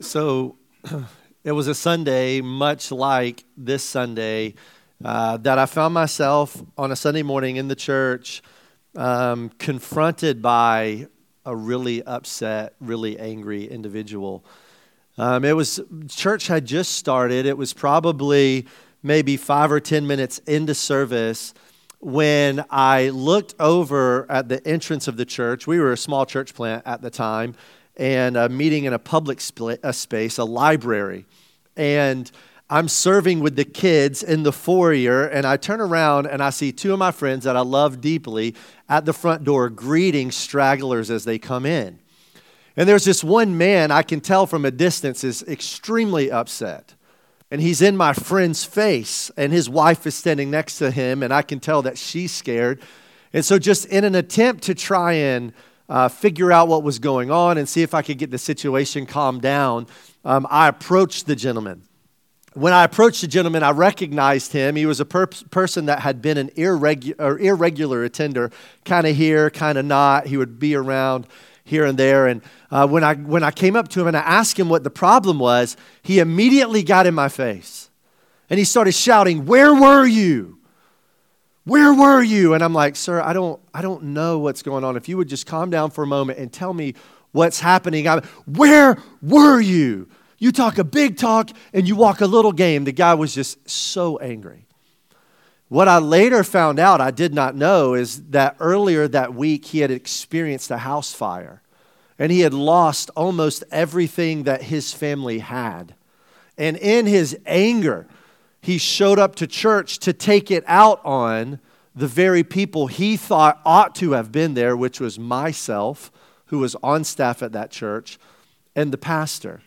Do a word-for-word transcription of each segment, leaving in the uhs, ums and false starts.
So it was a Sunday, much like this Sunday, uh, that I found myself on a Sunday morning in the church um, confronted by a really upset, really angry individual. Um, it was, church had just started. It was probably maybe five or ten minutes into service when I looked over at the entrance of the church. We were a small church plant at the time, and a meeting in a public split, a space, a library. And I'm serving with the kids in the foyer, and I turn around and I see two of my friends that I love deeply at the front door greeting stragglers as they come in. And there's this one man I can tell from a distance is extremely upset. And he's in my friend's face, and his wife is standing next to him, and I can tell that she's scared. And so just in an attempt to try and Uh, figure out what was going on and see if I could get the situation calmed down, um, I approached the gentleman. When I approached the gentleman, I recognized him. He was a per- person that had been an irregular, irregular attender, kind of here, kind of not. He would be around here and there. And uh, when I when I came up to him and I asked him what the problem was, he immediately got in my face. And he started shouting, "Where were you? Where were you?" And I'm like, "Sir, I don't I don't know what's going on. If you would just calm down for a moment and tell me what's happening." I'm, "Where were you? You talk a big talk and you walk a little game." The guy was just so angry. What I later found out, I did not know, is that earlier that week he had experienced a house fire. And he had lost almost everything that his family had. And in his anger, he showed up to church to take it out on the very people he thought ought to have been there, which was myself, who was on staff at that church, and the pastor.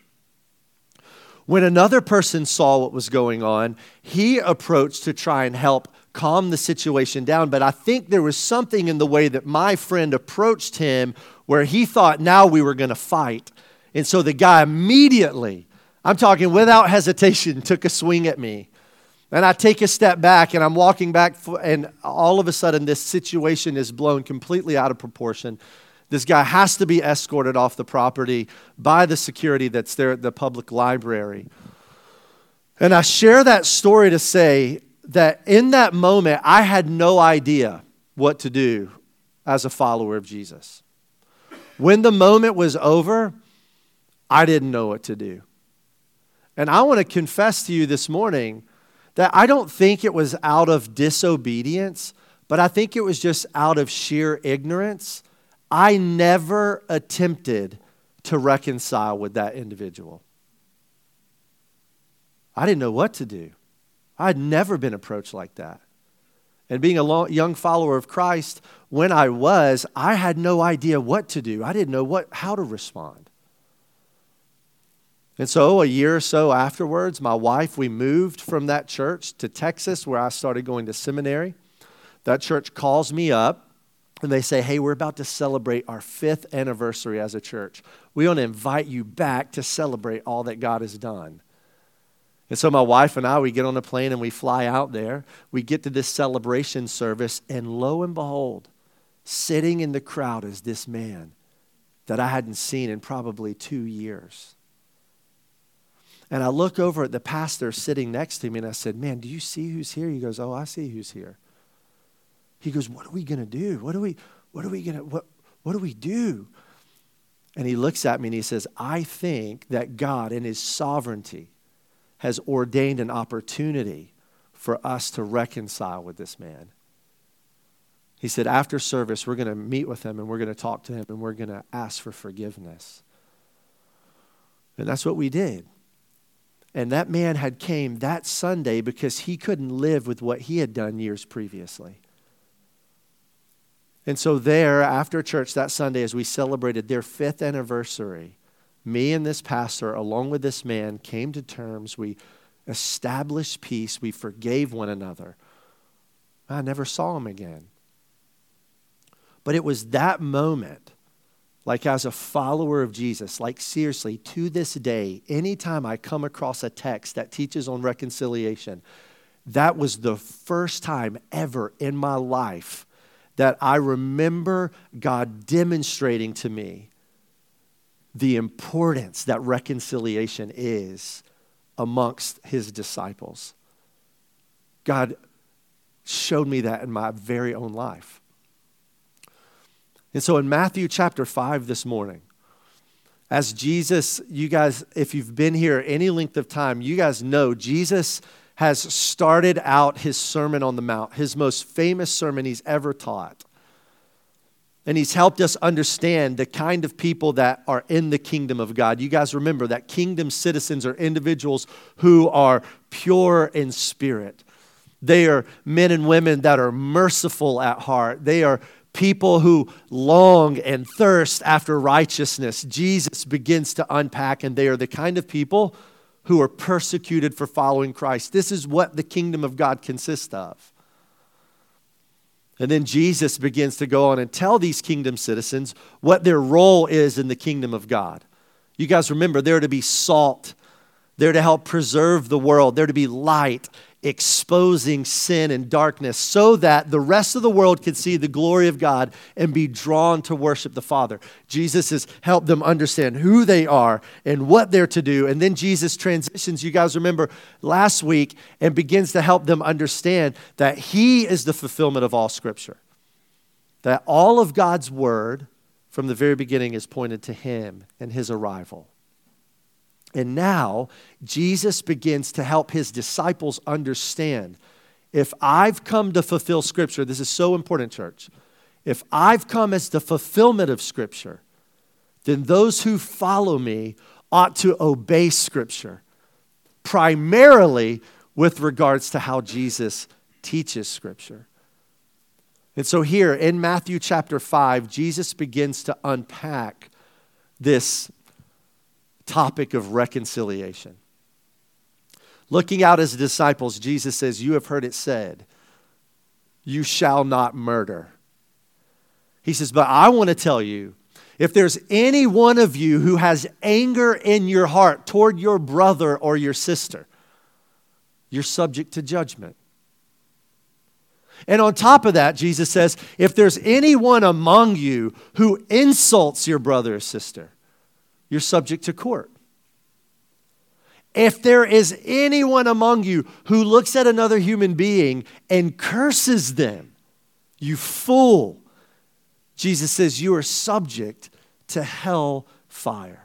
When another person saw what was going on, he approached to try and help calm the situation down. But I think there was something in the way that my friend approached him where he thought now we were going to fight. And so the guy immediately, I'm talking without hesitation, took a swing at me. And I take a step back, and I'm walking back, and all of a sudden, this situation is blown completely out of proportion. This guy has to be escorted off the property by the security that's there at the public library. And I share that story to say that in that moment, I had no idea what to do as a follower of Jesus. When the moment was over, I didn't know what to do. And I want to confess to you this morning that I don't think it was out of disobedience, but I think it was just out of sheer ignorance. I never attempted to reconcile with that individual. I didn't know what to do. I had never been approached like that. And being a long, young follower of Christ, when I was, I had no idea what to do. I didn't know what how to respond. And so a year or so afterwards, my wife, we moved from that church to Texas where I started going to seminary. That church calls me up and they say, "Hey, we're about to celebrate our fifth anniversary as a church. We want to invite you back to celebrate all that God has done." And so my wife and I, we get on a plane and we fly out there. We get to this celebration service, and lo and behold, sitting in the crowd is this man that I hadn't seen in probably two years. And I look over at the pastor sitting next to me and I said, "Man, do you see who's here?" He goes, "Oh, I see who's here." He goes, "What are we going to do? What do we, what are we going to, what, what do we do?" And he looks at me and he says, "I think that God in his sovereignty has ordained an opportunity for us to reconcile with this man." He said, "After service, we're going to meet with him and we're going to talk to him and we're going to ask for forgiveness." And that's what we did. And that man had came that Sunday because he couldn't live with what he had done years previously. And so there, after church that Sunday, as we celebrated their fifth anniversary, me and this pastor, along with this man, came to terms. We established peace. We forgave one another. I never saw him again. But it was that moment, like as a follower of Jesus, like seriously, to this day, anytime I come across a text that teaches on reconciliation, that was the first time ever in my life that I remember God demonstrating to me the importance that reconciliation is amongst his disciples. God showed me that in my very own life. And so in Matthew chapter five this morning, as Jesus, you guys, if you've been here any length of time, you guys know Jesus has started out his Sermon on the Mount, his most famous sermon he's ever taught. And he's helped us understand the kind of people that are in the kingdom of God. You guys remember that kingdom citizens are individuals who are pure in spirit. They are men and women that are merciful at heart. They are people who long and thirst after righteousness. Jesus begins to unpack, and they are the kind of people who are persecuted for following Christ. This is what the kingdom of God consists of. And then Jesus begins to go on and tell these kingdom citizens what their role is in the kingdom of God. You guys remember, they're to be salt. They're to help preserve the world. They're to be light, exposing sin and darkness so that the rest of the world can see the glory of God and be drawn to worship the Father. Jesus has helped them understand who they are and what they're to do. And then Jesus transitions, you guys remember last week, and begins to help them understand that he is the fulfillment of all Scripture. That all of God's word from the very beginning is pointed to him and his arrival. And now, Jesus begins to help his disciples understand, if I've come to fulfill Scripture, this is so important, church. If I've come as the fulfillment of Scripture, then those who follow me ought to obey Scripture, primarily with regards to how Jesus teaches Scripture. And so here in Matthew chapter five, Jesus begins to unpack this topic of reconciliation. Looking out as disciples, Jesus says, you have heard it said, you shall not murder. He says, but I want to tell you, if there's any one of you who has anger in your heart toward your brother or your sister, you're subject to judgment. And on top of that, Jesus says, if there's anyone among you who insults your brother or sister, you're subject to court. If there is anyone among you who looks at another human being and curses them, you fool, Jesus says you are subject to hell fire.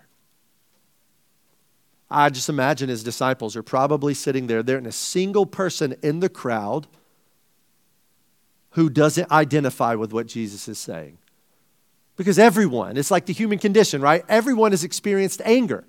I just imagine his disciples are probably sitting there. There isn't a single person in the crowd who doesn't identify with what Jesus is saying. Because everyone, it's like the human condition, right? Everyone has experienced anger.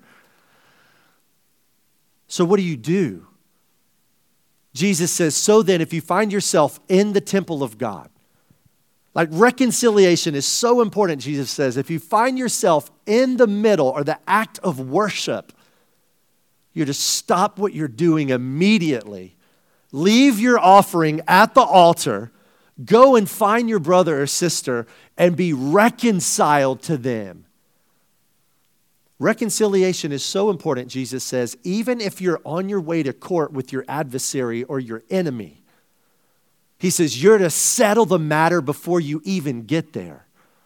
So what do you do? Jesus says, so then if you find yourself in the temple of God, like reconciliation is so important, Jesus says, if you find yourself in the middle or the act of worship, you're to stop what you're doing immediately. Leave your offering at the altar. Go and find your brother or sister and be reconciled to them. Reconciliation is so important, Jesus says, even if you're on your way to court with your adversary or your enemy. He says you're to settle the matter before you even get there.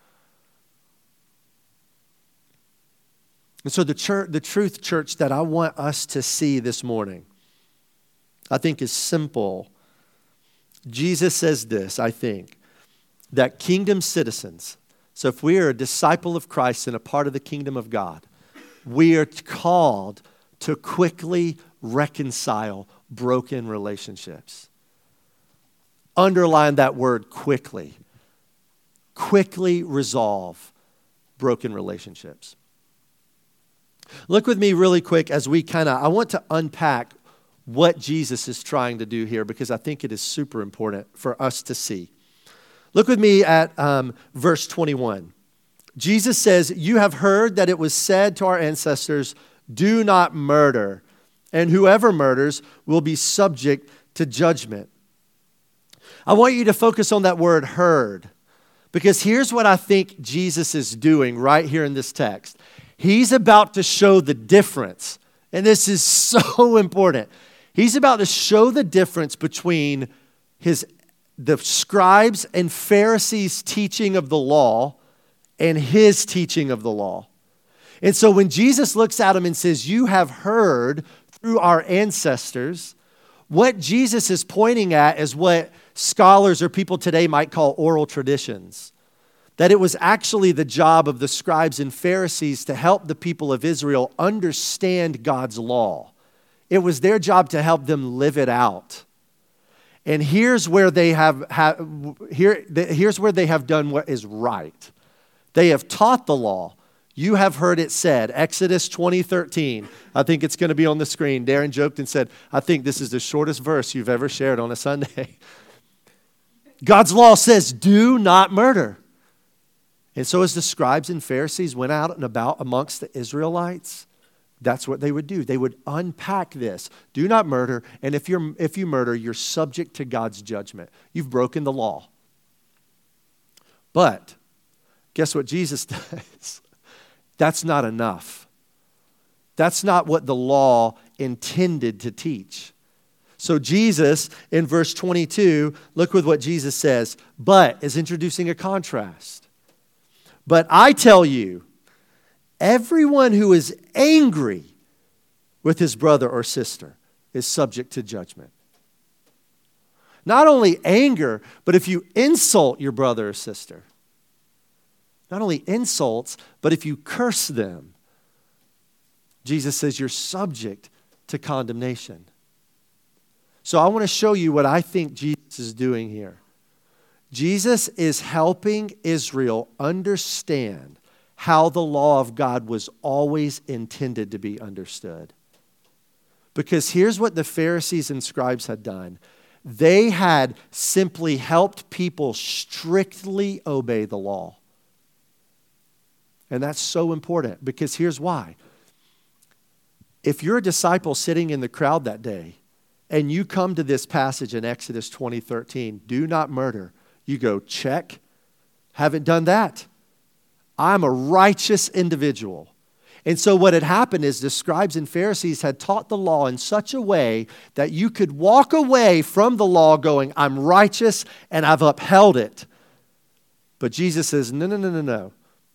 And so the church, the truth, church, that I want us to see this morning, I think is simple. Jesus says this, I think, that kingdom citizens, so if we are a disciple of Christ and a part of the kingdom of God, we are called to quickly reconcile broken relationships. Underline that word, quickly. Quickly resolve broken relationships. Look with me really quick as we kind of, I want to unpack what Jesus is trying to do here because I think it is super important for us to see. Look with me at um, verse twenty-one. Jesus says, you have heard that it was said to our ancestors, do not murder, and whoever murders will be subject to judgment. I want you to focus on that word heard, because here's what I think Jesus is doing right here in this text. He's about to show the difference, and this is so important. He's about to show the difference between his the scribes and Pharisees' teaching of the law and his teaching of the law. And so when Jesus looks at them and says, you have heard through our ancestors, what Jesus is pointing at is what scholars or people today might call oral traditions. That it was actually the job of the scribes and Pharisees to help the people of Israel understand God's law. It was their job to help them live it out. And here's where they have, have here, here's where they have done what is right. They have taught the law. You have heard it said, Exodus twenty thirteen. I think it's going to be on the screen. Darren joked and said, I think this is the shortest verse you've ever shared on a Sunday. God's law says, do not murder. And so as the scribes and Pharisees went out and about amongst the Israelites, that's what they would do. They would unpack this. Do not murder, and if you're if you murder, you're subject to God's judgment. You've broken the law. But guess what Jesus does? That's not enough. That's not what the law intended to teach. So Jesus, in verse twenty-two, look with what Jesus says. But is introducing a contrast. But I tell you, everyone who is angry with his brother or sister is subject to judgment. Not only anger, but if you insult your brother or sister. Not only insults, but if you curse them, Jesus says you're subject to condemnation. So I want to show you what I think Jesus is doing here. Jesus is helping Israel understand how the law of God was always intended to be understood. Because here's what the Pharisees and scribes had done. They had simply helped people strictly obey the law. And that's so important because here's why. If you're a disciple sitting in the crowd that day and you come to this passage in Exodus twenty thirteen, do not murder, you go, check, haven't done that. I'm a righteous individual. And so what had happened is the scribes and Pharisees had taught the law in such a way that you could walk away from the law going, I'm righteous and I've upheld it. But Jesus says, no, no, no, no, no.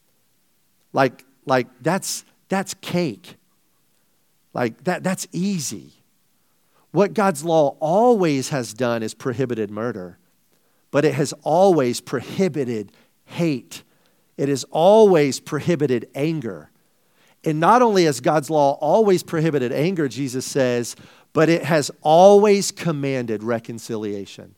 Like, like that's that's cake. Like that that's easy. What God's law always has done is prohibited murder, but it has always prohibited hate. It has always prohibited anger. And not only has God's law always prohibited anger, Jesus says, but it has always commanded reconciliation.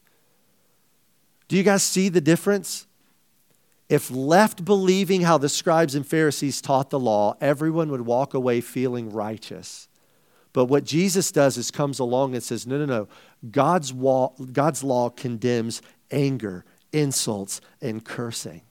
Do you guys see the difference? If left believing how the scribes and Pharisees taught the law, everyone would walk away feeling righteous. But what Jesus does is comes along and says, no, no, no. God's law, God's law condemns anger, insults, and cursing.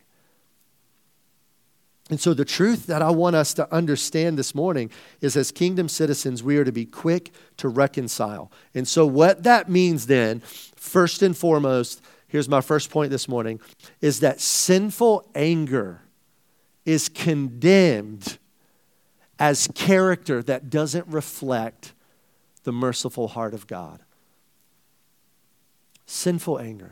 And so the truth that I want us to understand this morning is as kingdom citizens, we are to be quick to reconcile. And so what that means then, first and foremost, here's my first point this morning, is that sinful anger is condemned as character that doesn't reflect the merciful heart of God. Sinful anger.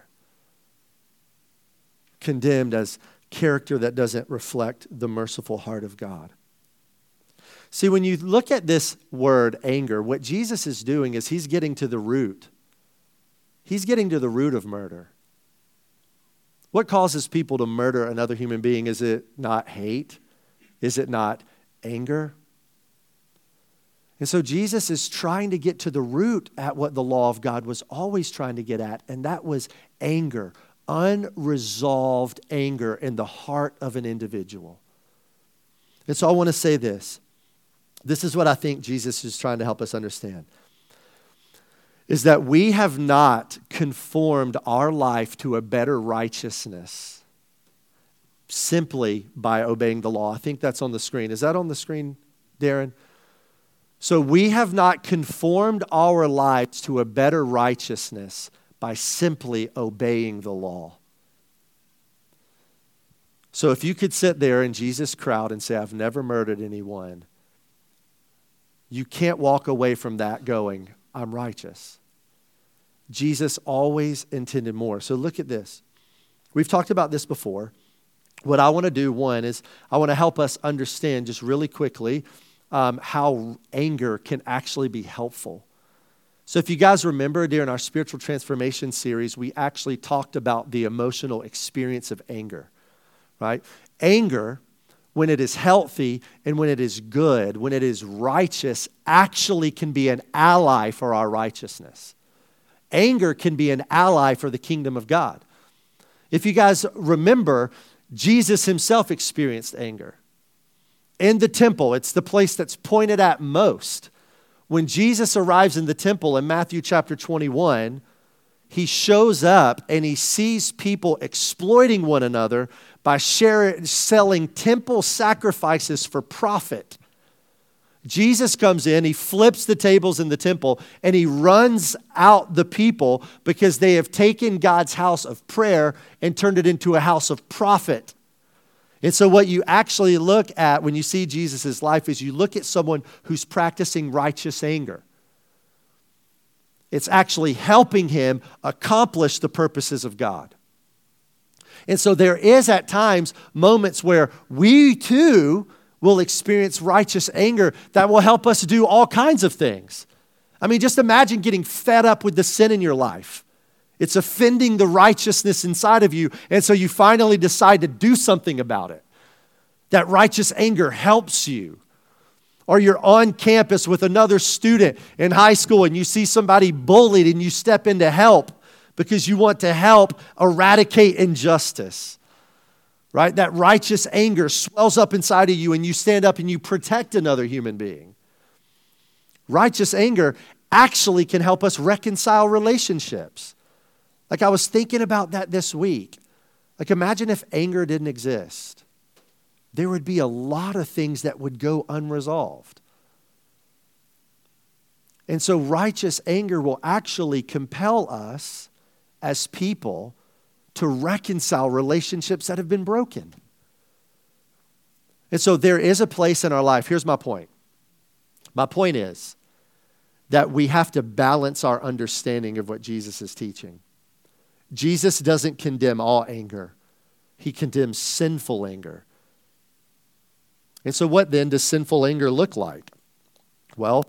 Condemned as character that doesn't reflect the merciful heart of God. See, when you look at this word anger, what Jesus is doing is he's getting to the root. He's getting to the root of murder. What causes people to murder another human being? Is it not hate? Is it not anger? And so Jesus is trying to get to the root at what the law of God was always trying to get at, and that was anger. Unresolved anger in the heart of an individual. And so I want to say this. This is what I think Jesus is trying to help us understand. Is that we have not conformed our life to a better righteousness simply by obeying the law. I think that's on the screen. Is that on the screen, Darren? So we have not conformed our lives to a better righteousness by simply obeying the law. So if you could sit there in Jesus' crowd and say, I've never murdered anyone, you can't walk away from that going, I'm righteous. Jesus always intended more. So look at this. We've talked about this before. what I want to do, one, is I want to help us understand just really quickly um, how anger can actually be helpful. So if you guys remember during our spiritual transformation series, we actually talked about the emotional experience of anger, right? Anger, when it is healthy and when it is good, when it is righteous, actually can be an ally for our righteousness. Anger can be an ally for the kingdom of God. If you guys remember, Jesus himself experienced anger. In the temple, it's the place that's pointed at most. When Jesus arrives in the temple in Matthew chapter twenty-one, he shows up and he sees people exploiting one another by share, selling temple sacrifices for profit. Jesus comes in, he flips the tables in the temple, and he runs out the people because they have taken God's house of prayer and turned it into a house of profit. And so what you actually look at when you see Jesus' life is you look at someone who's practicing righteous anger. It's actually helping him accomplish the purposes of God. And so there is at times moments where we too will experience righteous anger that will help us do all kinds of things. I mean, just imagine getting fed up with the sin in your life. It's offending the righteousness inside of you, and so you finally decide to do something about it. That righteous anger helps you. Or you're on campus with another student in high school and you see somebody bullied and you step in to help because you want to help eradicate injustice. Right? That righteous anger swells up inside of you and you stand up and you protect another human being. Righteous anger actually can help us reconcile relationships. Like I was thinking about that this week. Like imagine if anger didn't exist. There would be a lot of things that would go unresolved. And so righteous anger will actually compel us as people to reconcile relationships that have been broken. And so there is a place in our life. Here's my point. My point is that we have to balance our understanding of what Jesus is teaching. Jesus doesn't condemn all anger. He condemns sinful anger. And so what then does sinful anger look like? Well,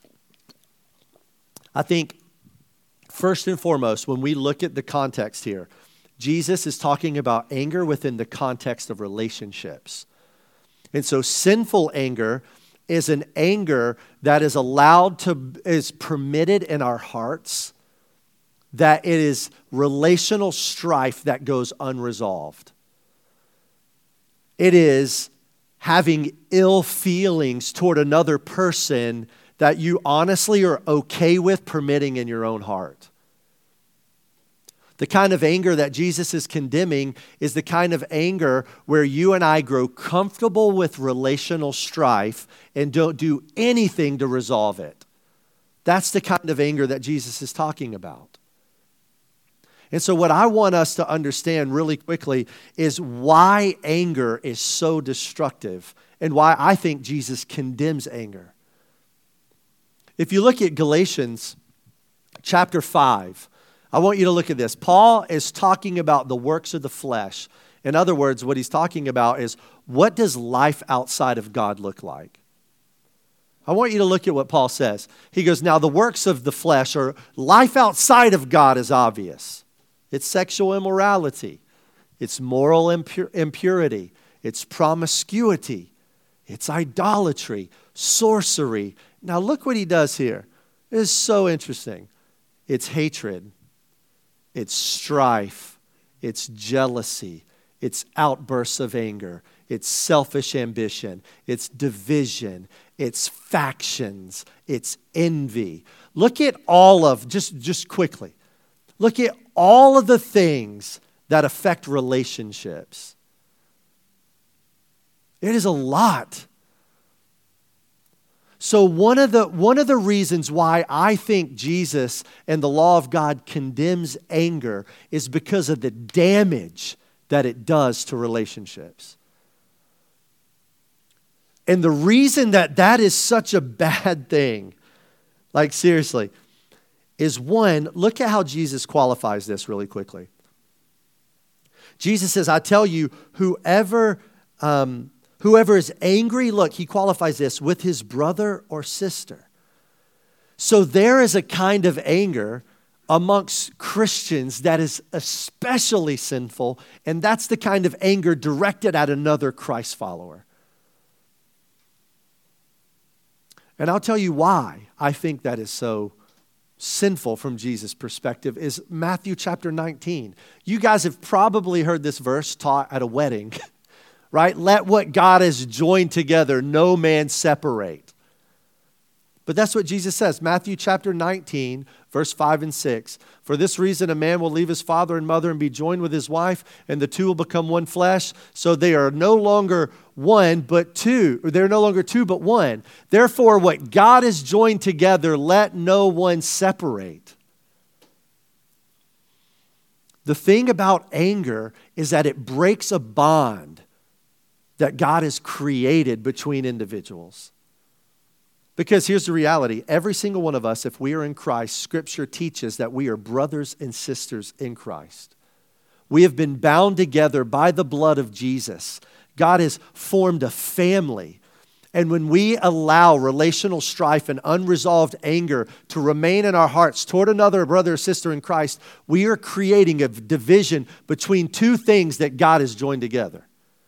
I think first and foremost, when we look at the context here, Jesus is talking about anger within the context of relationships. And so sinful anger is an anger that is allowed to, is permitted in our hearts, that it is relational strife that goes unresolved. It is having ill feelings toward another person that you honestly are okay with permitting in your own heart. The kind of anger that Jesus is condemning is the kind of anger where you and I grow comfortable with relational strife and don't do anything to resolve it. That's the kind of anger that Jesus is talking about. And so what I want us to understand really quickly is why anger is so destructive and why I think Jesus condemns anger. If you look at Galatians chapter five, I want you to look at this. Paul is talking about the works of the flesh. In other words, what he's talking about is, what does life outside of God look like? I want you to look at what Paul says. He goes, now the works of the flesh, or life outside of God, is obvious. It's sexual immorality. It's moral impur- impurity. It's promiscuity. It's idolatry, sorcery. Now look what he does here. It is so interesting. It's hatred. It's strife. It's jealousy. It's outbursts of anger. It's selfish ambition. It's division. It's factions. It's envy. Look at all of, just, just quickly, look at all of the things that affect relationships. It is a lot. So one of the one of the reasons why I think Jesus and the law of God condemns anger is because of the damage that it does to relationships. And the reason that that is such a bad thing, like seriously, is one, look at how Jesus qualifies this really quickly. Jesus says, I tell you, whoever, um, whoever is angry, look, he qualifies this, with his brother or sister. So there is a kind of anger amongst Christians that is especially sinful, and that's the kind of anger directed at another Christ follower. And I'll tell you why I think that is so sinful from Jesus' perspective is Matthew chapter nineteen. You guys have probably heard this verse taught at a wedding, right? Let what God has joined together, no man separate. But that's what Jesus says. Matthew chapter nineteen, verse five and six. For this reason, a man will leave his father and mother and be joined with his wife, and the two will become one flesh. So they are no longer one, but two. Or they're no longer two, but one. Therefore, what God has joined together, let no one separate. The thing about anger is that it breaks a bond that God has created between individuals. Because here's the reality. Every single one of us, if we are in Christ, Scripture teaches that we are brothers and sisters in Christ. We have been bound together by the blood of Jesus. God has formed a family. And when we allow relational strife and unresolved anger to remain in our hearts toward another brother or sister in Christ, we are creating a division between two things that God has joined together.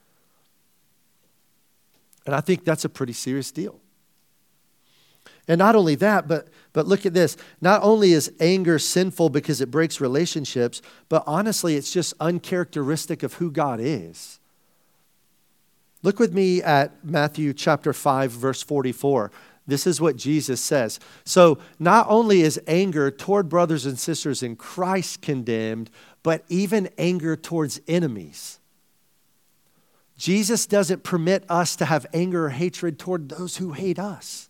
And I think that's a pretty serious deal. And not only that, but, but look at this. Not only is anger sinful because it breaks relationships, but honestly, it's just uncharacteristic of who God is. Look with me at Matthew chapter five, verse forty-four. This is what Jesus says. So not only is anger toward brothers and sisters in Christ condemned, but even anger towards enemies. Jesus doesn't permit us to have anger or hatred toward those who hate us.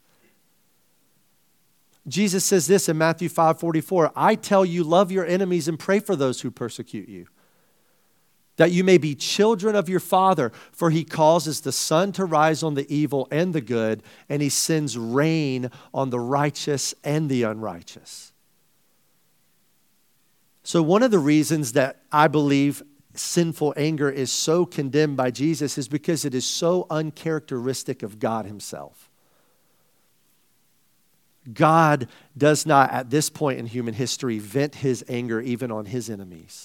Jesus says this in Matthew five forty-four, I tell you, love your enemies and pray for those who persecute you, that you may be children of your Father, for he causes the sun to rise on the evil and the good, and he sends rain on the righteous and the unrighteous. So one of the reasons that I believe sinful anger is so condemned by Jesus is because it is so uncharacteristic of God himself. God does not, at this point in human history, vent his anger even on his enemies.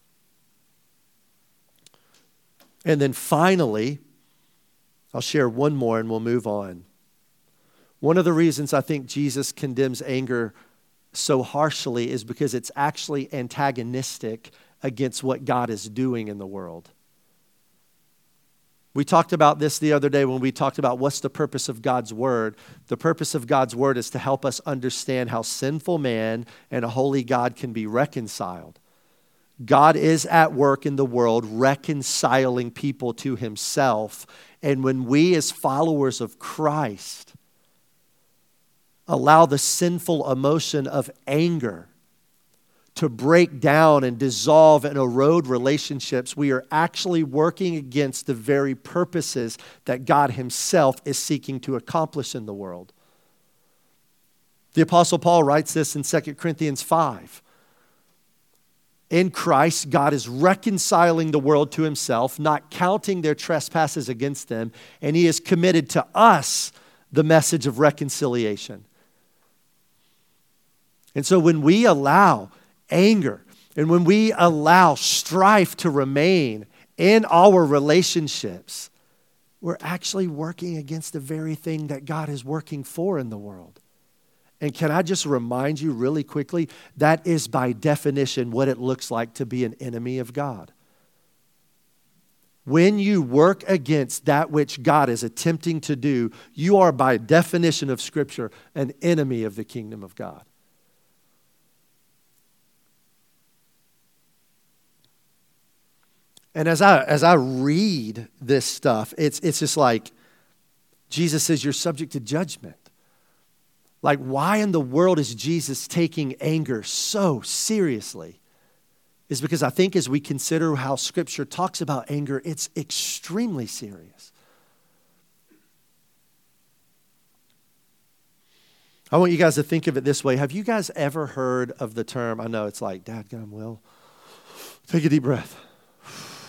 And then finally, I'll share one more and we'll move on. One of the reasons I think Jesus condemns anger so harshly is because it's actually antagonistic against what God is doing in the world. We talked about this the other day when we talked about what's the purpose of God's word. The purpose of God's word is to help us understand how sinful man and a holy God can be reconciled. God is at work in the world reconciling people to himself. And when we as followers of Christ allow the sinful emotion of anger to break down and dissolve and erode relationships, we are actually working against the very purposes that God himself is seeking to accomplish in the world. The Apostle Paul writes this in Second Corinthians five. In Christ, God is reconciling the world to himself, not counting their trespasses against them, and he has committed to us the message of reconciliation. And so when we allow anger, and when we allow strife to remain in our relationships, we're actually working against the very thing that God is working for in the world. And can I just remind you really quickly, that is by definition what it looks like to be an enemy of God. When you work against that which God is attempting to do, you are by definition of Scripture an enemy of the kingdom of God. And as I as I read this stuff, it's it's just like Jesus says you're subject to judgment. Like, why in the world is Jesus taking anger so seriously? Is because I think as we consider how Scripture talks about anger, it's extremely serious. I want you guys to think of it this way. Have you guys ever heard of the term, I know it's like, dadgum, Will, take a deep breath.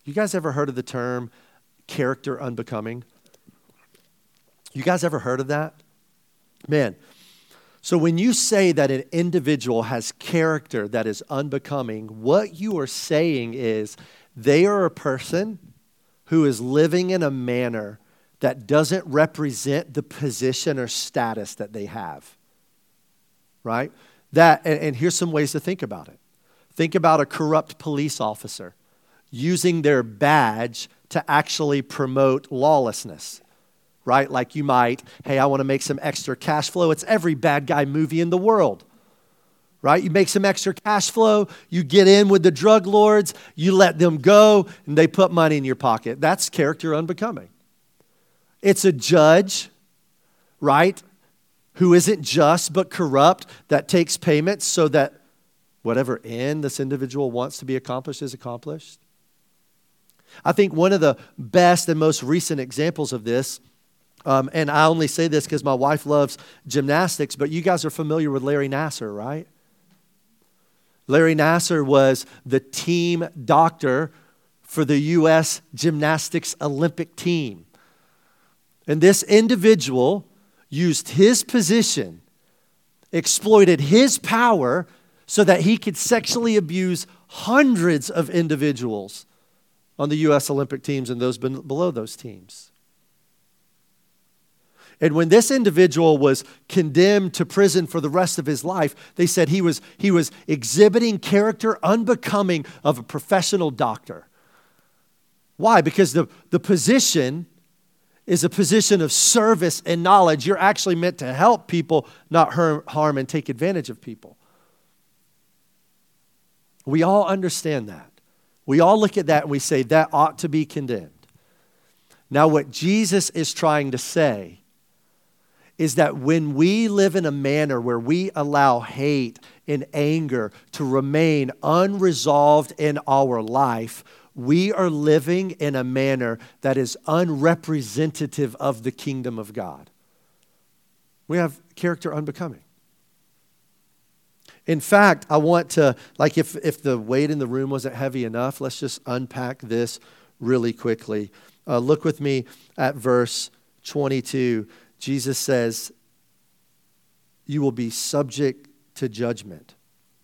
You guys ever heard of the term character unbecoming? You guys ever heard of that? Man, so when you say that an individual has character that is unbecoming, what you are saying is they are a person who is living in a manner that doesn't represent the position or status that they have. Right? That, and, and here's some ways to think about it. Think about a corrupt police officer using their badge to actually promote lawlessness. Right? Like you might, hey, I want to make some extra cash flow. It's every bad guy movie in the world. Right? You make some extra cash flow, you get in with the drug lords, you let them go, and they put money in your pocket. That's character unbecoming. It's a judge, right, who isn't just but corrupt, that takes payments so that whatever end this individual wants to be accomplished is accomplished. I think one of the best and most recent examples of this, um, and I only say this because my wife loves gymnastics, but you guys are familiar with Larry Nassar, right? Larry Nassar was the team doctor for the U S gymnastics Olympic team. And this individual used his position, exploited his power so that he could sexually abuse hundreds of individuals on the U S Olympic teams and those below those teams. And when this individual was condemned to prison for the rest of his life, they said he was, he was exhibiting character unbecoming of a professional doctor. Why? Because the, the position is a position of service and knowledge. You're actually meant to help people, not harm and take advantage of people. We all understand that. We all look at that and we say that ought to be condemned. Now, what Jesus is trying to say is that when we live in a manner where we allow hate and anger to remain unresolved in our life, we are living in a manner that is unrepresentative of the kingdom of God. We have character unbecoming. In fact, I want to, like if, if the weight in the room wasn't heavy enough, let's just unpack this really quickly. Uh, look with me at verse twenty-two. Jesus says, you will be subject to judgment.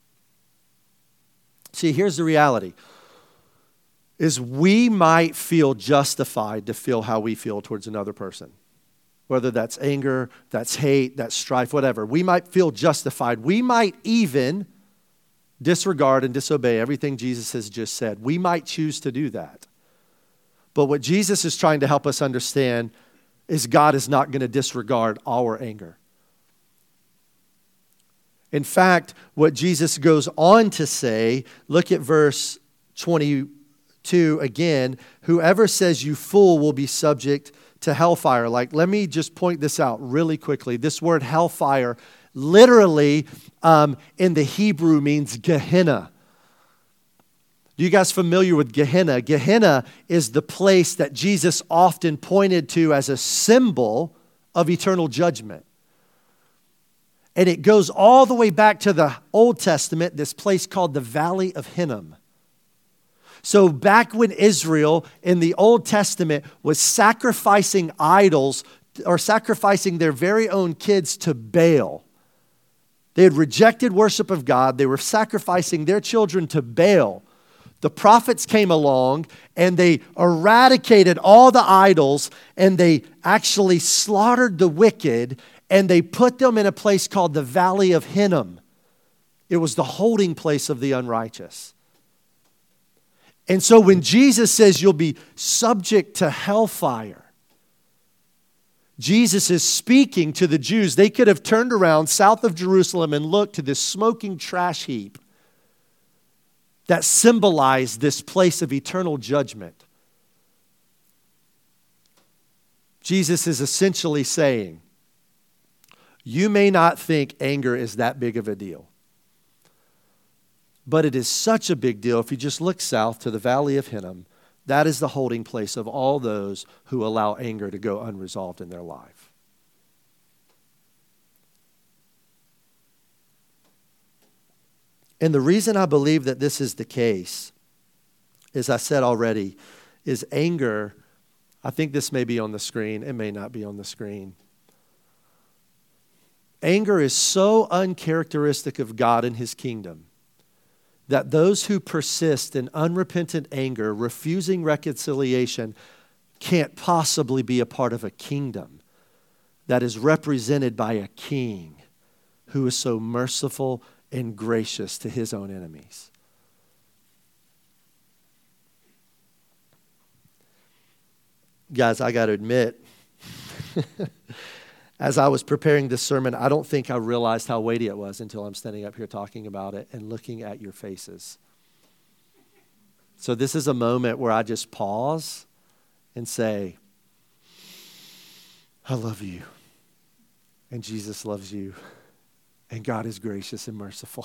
See, here's the reality. Is we might feel justified to feel how we feel towards another person. Whether that's anger, that's hate, that's strife, whatever. We might feel justified. We might even disregard and disobey everything Jesus has just said. We might choose to do that. But what Jesus is trying to help us understand is God is not going to disregard our anger. In fact, what Jesus goes on to say, look at verse twenty-two again, whoever says you fool will be subject to hellfire. Like, let me just point this out really quickly. This word hellfire literally um, in the Hebrew means Gehenna. Are you guys familiar with Gehenna? Gehenna is the place that Jesus often pointed to as a symbol of eternal judgment. And it goes all the way back to the Old Testament, this place called the Valley of Hinnom. So back when Israel in the Old Testament was sacrificing idols or sacrificing their very own kids to Baal, they had rejected worship of God. They were sacrificing their children to Baal. The prophets came along and they eradicated all the idols and they actually slaughtered the wicked and they put them in a place called the Valley of Hinnom. It was the holding place of the unrighteous. And so when Jesus says you'll be subject to hellfire, Jesus is speaking to the Jews. They could have turned around south of Jerusalem and looked to this smoking trash heap that symbolized this place of eternal judgment. Jesus is essentially saying, you may not think anger is that big of a deal. But it is such a big deal. If you just look south to the Valley of Hinnom, that is the holding place of all those who allow anger to go unresolved in their life. And the reason I believe that this is the case as I said already, is anger. I think this may be on the screen. It may not be on the screen. Anger is so uncharacteristic of God and his kingdom that those who persist in unrepentant anger, refusing reconciliation, can't possibly be a part of a kingdom that is represented by a king who is so merciful and gracious to his own enemies. Guys, I got to admit, as I was preparing this sermon, I don't think I realized how weighty it was until I'm standing up here talking about it and looking at your faces. So this is a moment where I just pause and say, I love you, and Jesus loves you, and God is gracious and merciful.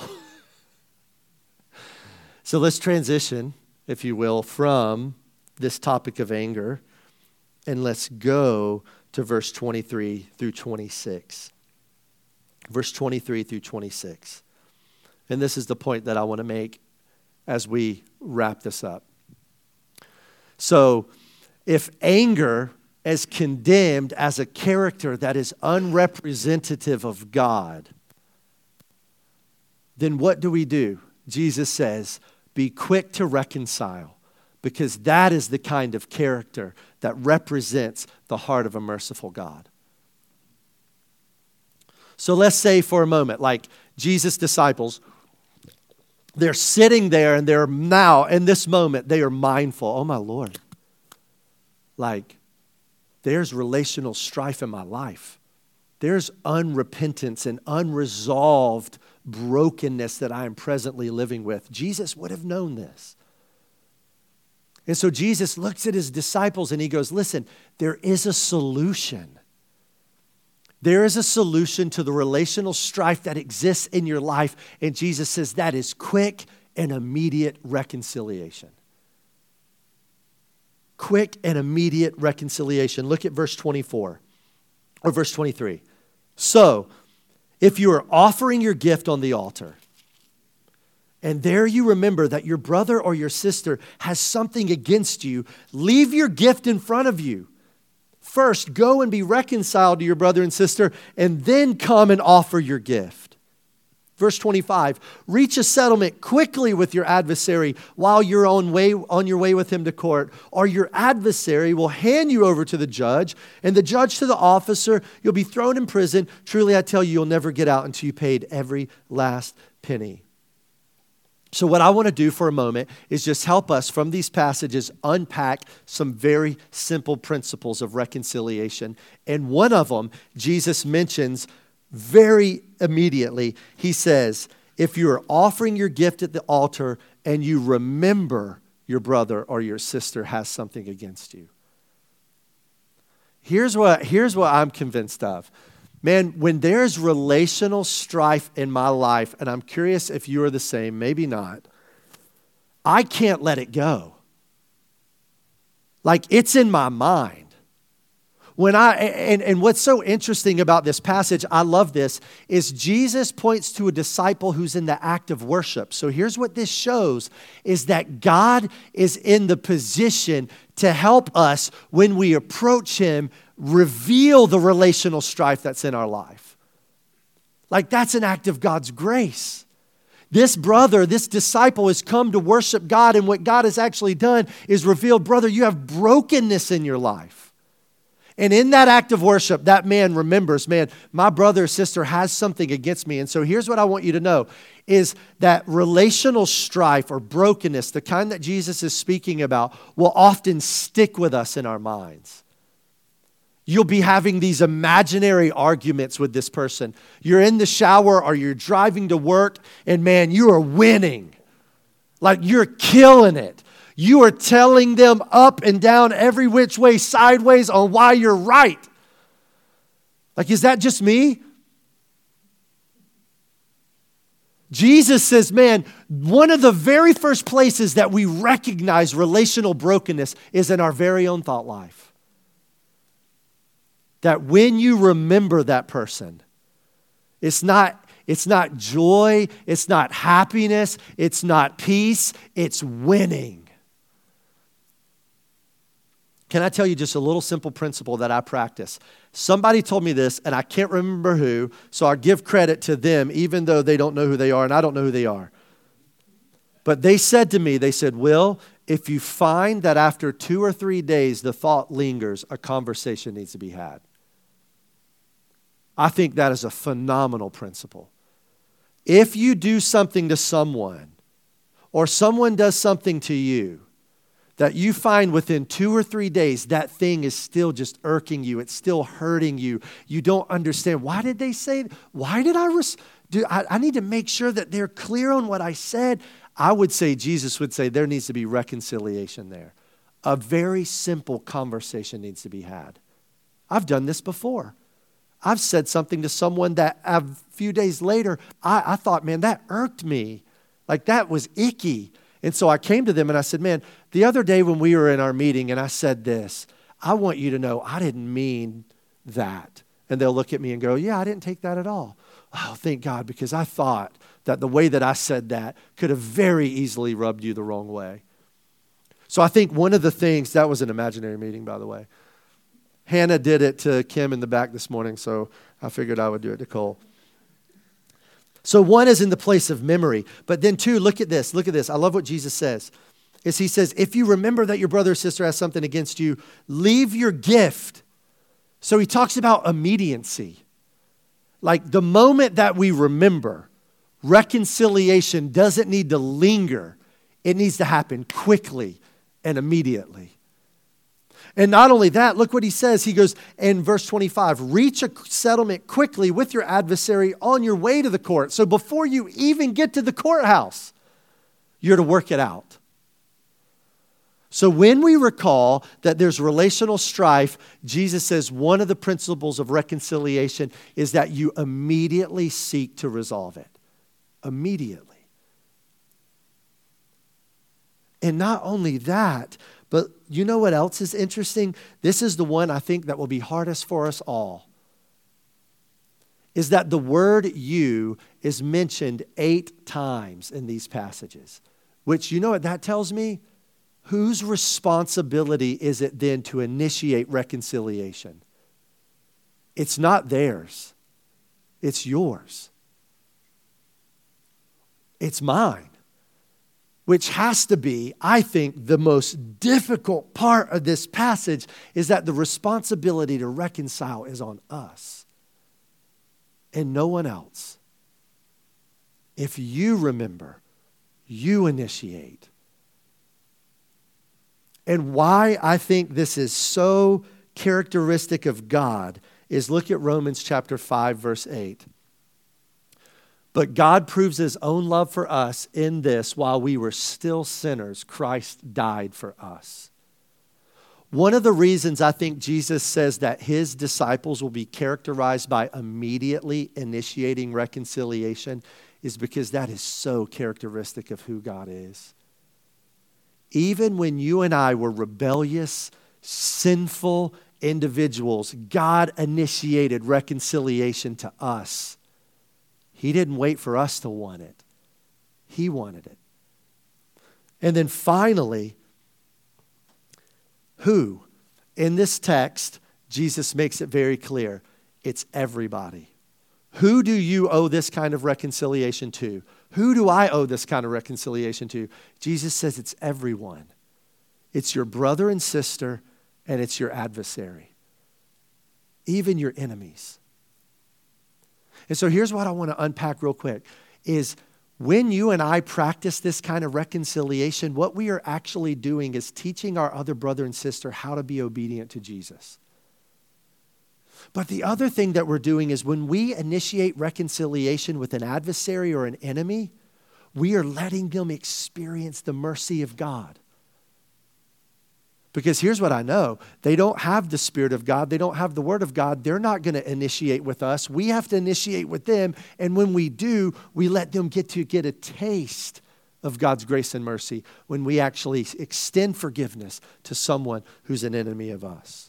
So let's transition, if you will, from this topic of anger, and let's go to verse twenty-three through twenty-six. Verse twenty-three through twenty-six. And this is the point that I want to make as we wrap this up. So, if anger is condemned as a character that is unrepresentative of God, then what do we do? Jesus says, be quick to reconcile, because that is the kind of character that represents the heart of a merciful God. So let's say for a moment, like Jesus' disciples, they're sitting there and they're now, in this moment, they are mindful. Oh my Lord, like there's relational strife in my life. There's unrepentance and unresolved brokenness that I am presently living with. Jesus would have known this. And so Jesus looks at his disciples and he goes, listen, there is a solution. There is a solution to the relational strife that exists in your life. And Jesus says that is quick and immediate reconciliation. Quick and immediate reconciliation. Look at verse twenty-four or verse twenty-three. So, if you are offering your gift on the altar, and there you remember that your brother or your sister has something against you, leave your gift in front of you. First, go and be reconciled to your brother and sister, and then come and offer your gift. Verse twenty-five, reach a settlement quickly with your adversary while you're on, way, on your way with him to court, or your adversary will hand you over to the judge, and the judge to the officer. You'll be thrown in prison. Truly, I tell you, you'll never get out until you paid every last penny. So what I want to do for a moment is just help us from these passages unpack some very simple principles of reconciliation. And one of them, Jesus mentions very immediately. He says, if you're offering your gift at the altar and you remember your brother or your sister has something against you. Here's what, here's what I'm convinced of. Man, when there's relational strife in my life, and I'm curious if you are the same, maybe not, I can't let it go. Like, it's in my mind. When I and, and what's so interesting about this passage, I love this, is Jesus points to a disciple who's in the act of worship. So here's what this shows, is that God is in the position to help us when we approach him, reveal the relational strife that's in our life. Like, that's an act of God's grace. This brother, this disciple has come to worship God, and what God has actually done is revealed, brother, you have brokenness in your life. And in that act of worship, that man remembers, man, my brother or sister has something against me. And so here's what I want you to know, is that relational strife or brokenness, the kind that Jesus is speaking about, will often stick with us in our minds. You'll be having these imaginary arguments with this person. You're in the shower or you're driving to work, and man, you are winning. Like, you're killing it. You are telling them up and down, every which way, sideways on why you're right. Like, is that just me? Jesus says, man, one of the very first places that we recognize relational brokenness is in our very own thought life. That when you remember that person, it's not, it's not joy, it's not happiness, it's not peace, it's winning. Can I tell you just a little simple principle that I practice? Somebody told me this, and I can't remember who, so I give credit to them, even though they don't know who they are, and I don't know who they are. But they said to me, they said, Will, if you find that after two or three days the thought lingers, a conversation needs to be had. I think that is a phenomenal principle. If you do something to someone, or someone does something to you, that you find within two or three days that thing is still just irking you, it's still hurting you, you don't understand, why did they say, why did I, res- do, I, I need to make sure that they're clear on what I said. I would say, Jesus would say, there needs to be reconciliation there. A very simple conversation needs to be had. I've done this before. I've said something to someone that a few days later, I, I thought, man, that irked me. Like that was icky. And so I came to them and I said, man, the other day when we were in our meeting and I said this, I want you to know I didn't mean that. And they'll look at me and go, yeah, I didn't take that at all. Oh, thank God, because I thought that the way that I said that could have very easily rubbed you the wrong way. So I think one of the things, that was an imaginary meeting, by the way. Hannah did it to Kim in the back this morning, so I figured I would do it to Cole. So one is in the place of memory. But then two, look at this. Look at this. I love what Jesus says. Is he says, if you remember that your brother or sister has something against you, leave your gift. So he talks about immediacy. Like the moment that we remember, reconciliation doesn't need to linger. It needs to happen quickly and immediately. And not only that, look what he says. He goes in verse twenty-five, reach a settlement quickly with your adversary on your way to the court. So before you even get to the courthouse, you're to work it out. So when we recall that there's relational strife, Jesus says one of the principles of reconciliation is that you immediately seek to resolve it. Immediately. And not only that, but you know what else is interesting? This is the one I think that will be hardest for us all. Is that the word you is mentioned eight times in these passages. Which, you know what that tells me? Whose responsibility is it then to initiate reconciliation? It's not theirs. It's yours. It's mine. Which has to be, I think, the most difficult part of this passage is that the responsibility to reconcile is on us and no one else. If you remember, you initiate. And why I think this is so characteristic of God is look at Romans chapter five, verse eight. But God proves his own love for us in this: while we were still sinners, Christ died for us. One of the reasons I think Jesus says that his disciples will be characterized by immediately initiating reconciliation is because that is so characteristic of who God is. Even when you and I were rebellious, sinful individuals, God initiated reconciliation to us. He didn't wait for us to want it. He wanted it. And then finally, who? In this text, Jesus makes it very clear. It's everybody. Who do you owe this kind of reconciliation to? Who do I owe this kind of reconciliation to? Jesus says it's everyone. It's your brother and sister, and it's your adversary. Even your enemies. And so here's what I want to unpack real quick, is when you and I practice this kind of reconciliation, what we are actually doing is teaching our other brother and sister how to be obedient to Jesus. But the other thing that we're doing is when we initiate reconciliation with an adversary or an enemy, we are letting them experience the mercy of God. Because here's what I know. They don't have the Spirit of God. They don't have the Word of God. They're not going to initiate with us. We have to initiate with them. And when we do, we let them get to get a taste of God's grace and mercy when we actually extend forgiveness to someone who's an enemy of us.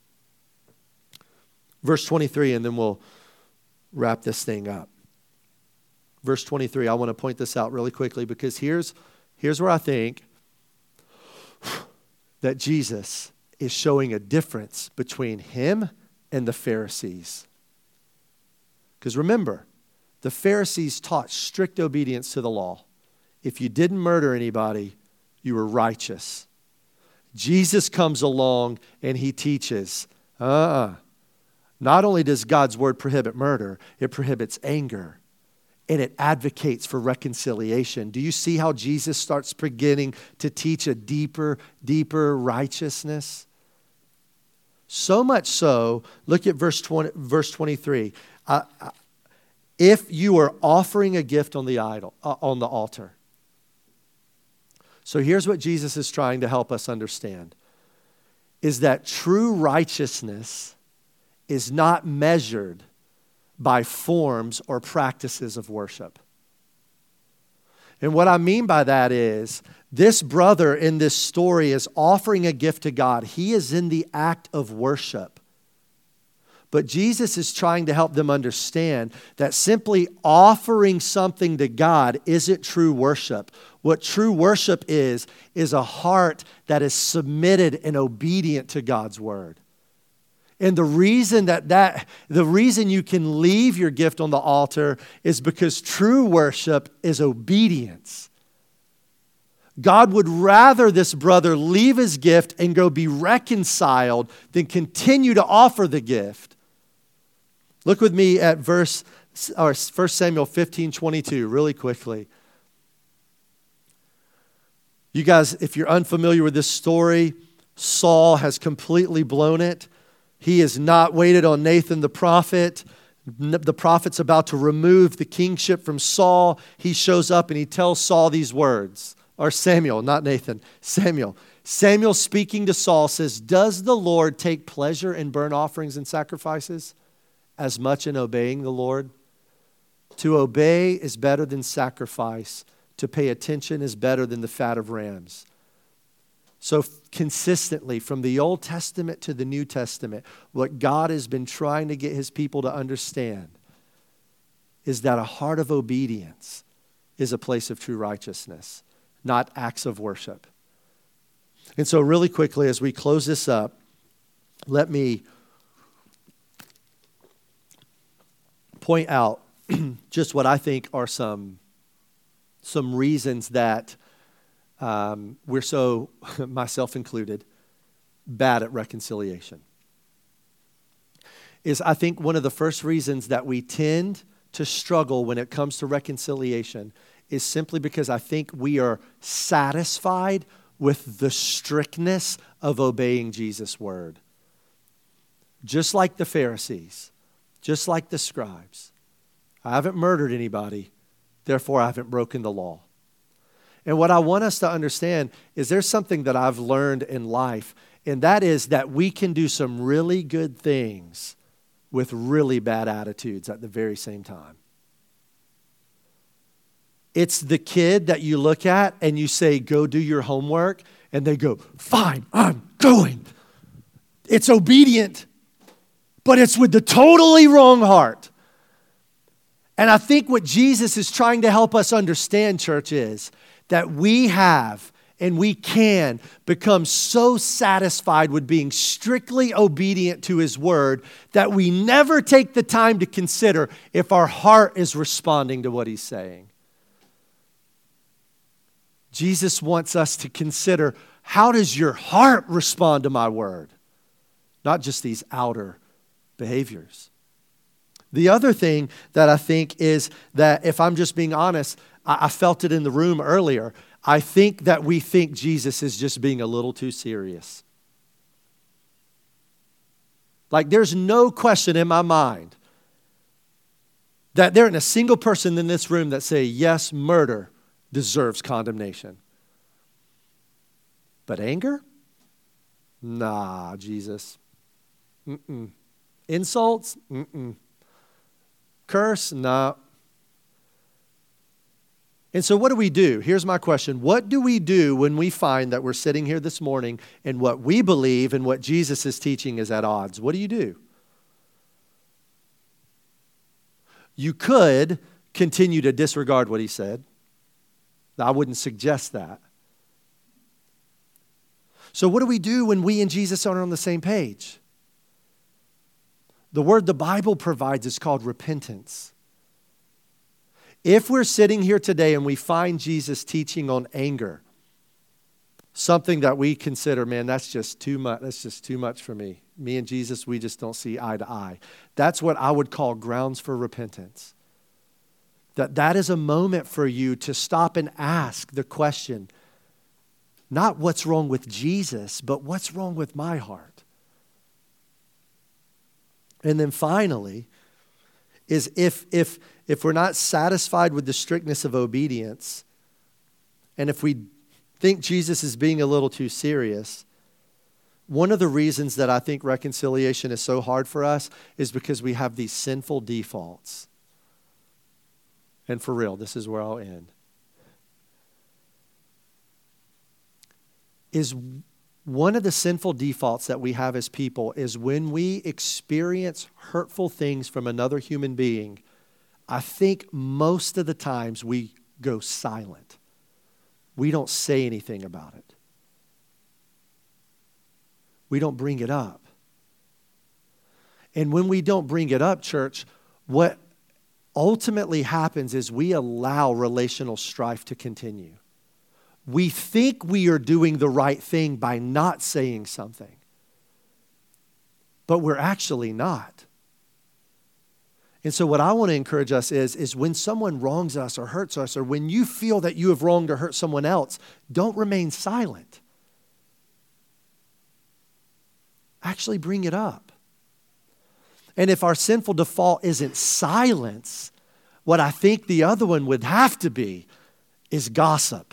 Verse twenty-three, and then we'll wrap this thing up. Verse twenty-three, I want to point this out really quickly because here's, here's where I think that Jesus is showing a difference between him and the Pharisees. Because remember, the Pharisees taught strict obedience to the law. If you didn't murder anybody, you were righteous. Jesus comes along and he teaches, uh-uh. Not only does God's word prohibit murder, it prohibits anger. And it advocates for reconciliation. Do you see how Jesus starts beginning to teach a deeper, deeper righteousness? So much so, look at verse twenty, verse twenty-three. Uh, if you are offering a gift on the idol, uh, on the altar. So here's what Jesus is trying to help us understand. Is that true righteousness is not measured by forms or practices of worship. And what I mean by that is, this brother in this story is offering a gift to God. He is in the act of worship. But Jesus is trying to help them understand that simply offering something to God isn't true worship. What true worship is, is a heart that is submitted and obedient to God's word. And the reason that, that the reason you can leave your gift on the altar is because true worship is obedience. God would rather this brother leave his gift and go be reconciled than continue to offer the gift. Look with me at verse or First Samuel fifteen twenty-two really quickly. You guys, if you're unfamiliar with this story, Saul has completely blown it. He has not waited on Nathan the prophet. The prophet's about to remove the kingship from Saul. He shows up and he tells Saul these words. Or Samuel, not Nathan. Samuel. Samuel speaking to Saul says, "Does the Lord take pleasure in burnt offerings and sacrifices as much in obeying the Lord? To obey is better than sacrifice. To pay attention is better than the fat of rams." So consistently, from the Old Testament to the New Testament, what God has been trying to get his people to understand is that a heart of obedience is a place of true righteousness, not acts of worship. And so really quickly, as we close this up, let me point out just what I think are some, some reasons that Um, we're so, myself included, bad at reconciliation. Is I think one of the first reasons that we tend to struggle when it comes to reconciliation is simply because I think we are satisfied with the strictness of obeying Jesus' word. Just like the Pharisees, just like the scribes. I haven't murdered anybody, therefore I haven't broken the law. And what I want us to understand is there's something that I've learned in life, and that is that we can do some really good things with really bad attitudes at the very same time. It's the kid that you look at and you say, "Go do your homework," and they go, "Fine, I'm going." It's obedient, but it's with the totally wrong heart. And I think what Jesus is trying to help us understand, church, is that we have and we can become so satisfied with being strictly obedient to his word that we never take the time to consider if our heart is responding to what he's saying. Jesus wants us to consider, how does your heart respond to my word? Not just these outer behaviors. The other thing that I think is that, if I'm just being honest, I felt it in the room earlier. I think that we think Jesus is just being a little too serious. Like, there's no question in my mind that there isn't a single person in this room that say, yes, murder deserves condemnation. But anger? Nah, Jesus. Mm-mm. Insults? Mm-mm. Curse? Nah. And so what do we do? Here's my question. What do we do when we find that we're sitting here this morning and what we believe and what Jesus is teaching is at odds? What do you do? You could continue to disregard what he said. I wouldn't suggest that. So what do we do when we and Jesus aren't on the same page? The word the Bible provides is called repentance. If we're sitting here today and we find Jesus teaching on anger, something that we consider, man, that's just too much. That's just too much for me. Me and Jesus, we just don't see eye to eye. That's what I would call grounds for repentance. That that is a moment for you to stop and ask the question, not what's wrong with Jesus, but what's wrong with my heart? And then finally, is if if if we're not satisfied with the strictness of obedience, and if we think Jesus is being a little too serious, one of the reasons that I think reconciliation is so hard for us is because we have these sinful defaults. And for real, this is where I'll end. Is one of the sinful defaults that we have as people is when we experience hurtful things from another human being, I think most of the times we go silent. We don't say anything about it. We don't bring it up. And when we don't bring it up, church, what ultimately happens is we allow relational strife to continue. We think we are doing the right thing by not saying something, but we're actually not. And so what I want to encourage us is, is when someone wrongs us or hurts us, or when you feel that you have wronged or hurt someone else, don't remain silent. Actually bring it up. And if our sinful default isn't silence, what I think the other one would have to be is gossip.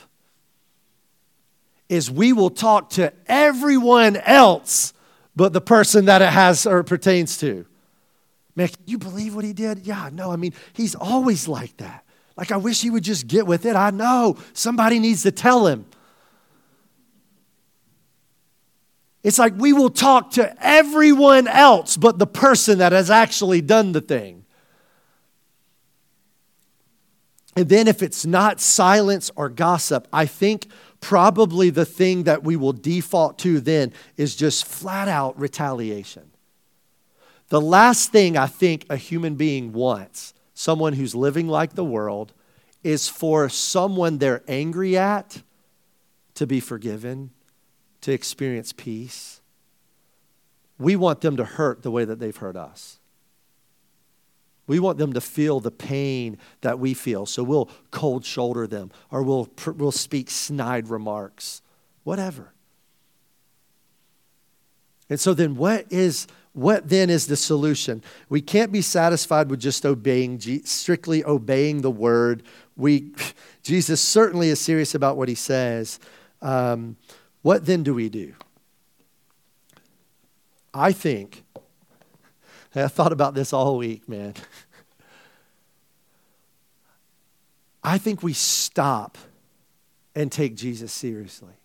Is we will talk to everyone else but the person that it has or pertains to. Man, can you believe what he did? Yeah, no, I mean, he's always like that. Like, I wish he would just get with it. I know. Somebody needs to tell him. It's like we will talk to everyone else but the person that has actually done the thing. And then if it's not silence or gossip, I think probably the thing that we will default to then is just flat out retaliation. The last thing I think a human being wants, someone who's living like the world, is for someone they're angry at to be forgiven, to experience peace. We want them to hurt the way that they've hurt us. We want them to feel the pain that we feel. So we'll cold shoulder them, or we'll, we'll speak snide remarks, whatever. And so then what is, what then is the solution? We can't be satisfied with just obeying, strictly obeying the word. We, Jesus certainly is serious about what he says. Um, what then do we do? I think, I thought about this all week, man. I think we stop and take Jesus seriously.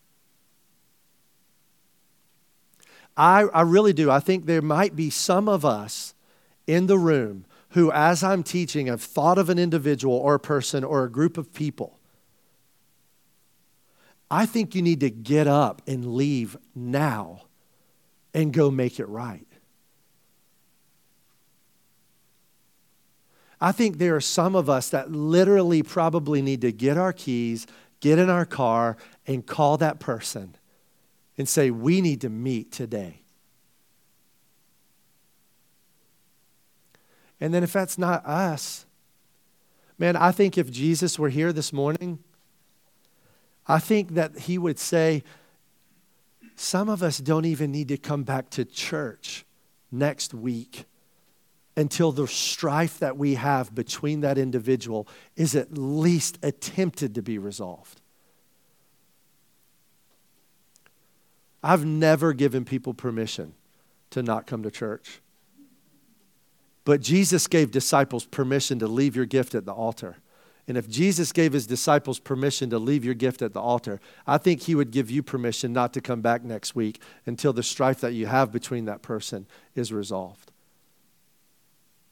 I, I really do. I think there might be some of us in the room who, as I'm teaching, have thought of an individual or a person or a group of people. I think you need to get up and leave now and go make it right. I think there are some of us that literally probably need to get our keys, get in our car, and call that person and say, we need to meet today. And then if that's not us, man, I think if Jesus were here this morning, I think that he would say, some of us don't even need to come back to church next week until the strife that we have between that individual is at least attempted to be resolved. I've never given people permission to not come to church. But Jesus gave disciples permission to leave your gift at the altar. And if Jesus gave his disciples permission to leave your gift at the altar, I think he would give you permission not to come back next week until the strife that you have between that person is resolved.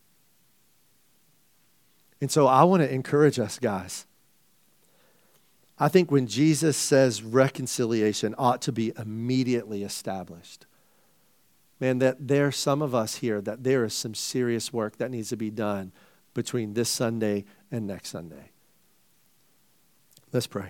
And so I want to encourage us, guys. I think when Jesus says reconciliation ought to be immediately established, man, that there are some of us here that there is some serious work that needs to be done between this Sunday and next Sunday. Let's pray.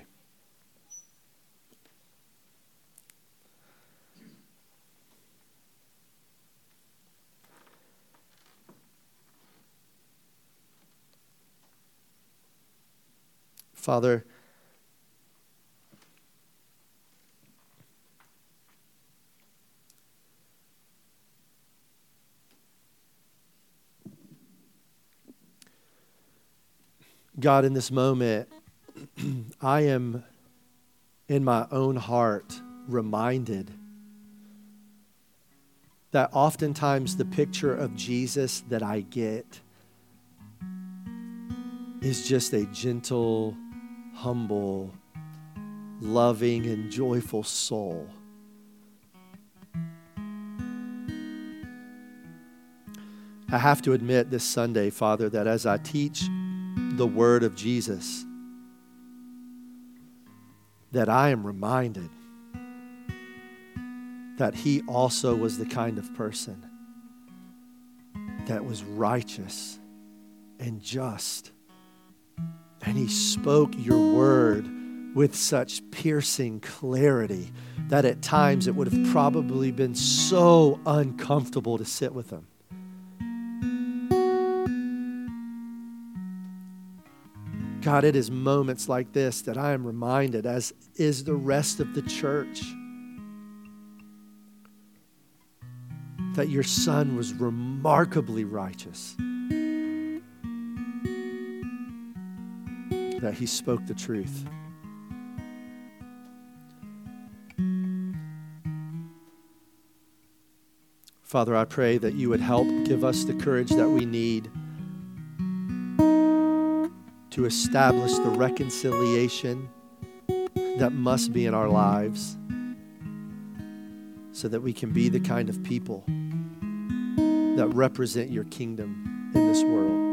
Father, God, in this moment, I am in my own heart reminded that oftentimes the picture of Jesus that I get is just a gentle, humble, loving, and joyful soul. I have to admit this Sunday, Father, that as I teach the word of Jesus, that I am reminded that he also was the kind of person that was righteous and just. And he spoke your word with such piercing clarity that at times it would have probably been so uncomfortable to sit with him. God, it is moments like this that I am reminded, as is the rest of the church, that your Son was remarkably righteous, that he spoke the truth. Father, I pray that you would help give us the courage that we need to establish the reconciliation that must be in our lives so that we can be the kind of people that represent your kingdom in this world.